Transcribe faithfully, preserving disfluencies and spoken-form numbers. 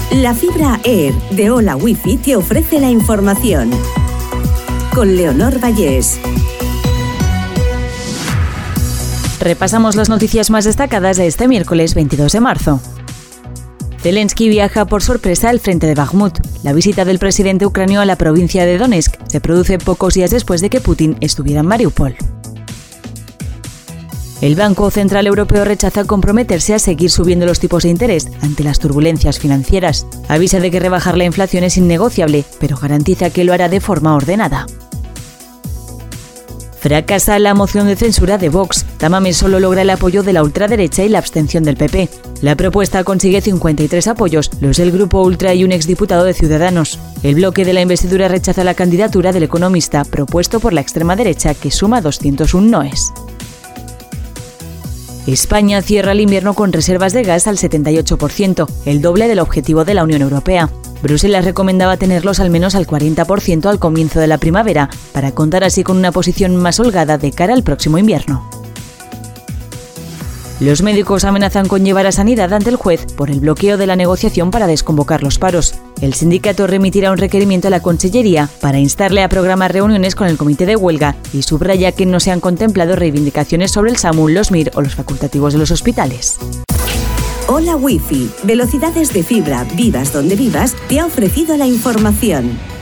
La fibra Air de Hola Wifi te ofrece la información. Con Leonor Vallés. Repasamos las noticias más destacadas de este miércoles veintidós de marzo. Zelensky viaja por sorpresa al frente de Bakhmut. La visita del presidente ucraniano a la provincia de Donetsk se produce pocos días después de que Putin estuviera en Mariupol. El Banco Central Europeo rechaza comprometerse a seguir subiendo los tipos de interés ante las turbulencias financieras. Avisa de que rebajar la inflación es innegociable, pero garantiza que lo hará de forma ordenada. Fracasa la moción de censura de Vox. Tamames solo logra el apoyo de la ultraderecha y la abstención del P P. La propuesta consigue cincuenta y tres apoyos, los del Grupo Ultra y un exdiputado de Ciudadanos. El bloque de la investidura rechaza la candidatura del economista propuesto por la extrema derecha, que suma doscientos uno noes. España cierra el invierno con reservas de gas al setenta y ocho por ciento, el doble del objetivo de la Unión Europea. Bruselas recomendaba tenerlos al menos al cuarenta por ciento al comienzo de la primavera, para contar así con una posición más holgada de cara al próximo invierno. Los médicos amenazan con llevar a Sanidad ante el juez por el bloqueo de la negociación para desconvocar los paros. El sindicato remitirá un requerimiento a la Consellería para instarle a programar reuniones con el comité de huelga y subraya que no se han contemplado reivindicaciones sobre el SAMU, los M I R o los facultativos de los hospitales. Hola Wifi, velocidades de fibra, vivas donde vivas, te ha ofrecido la información.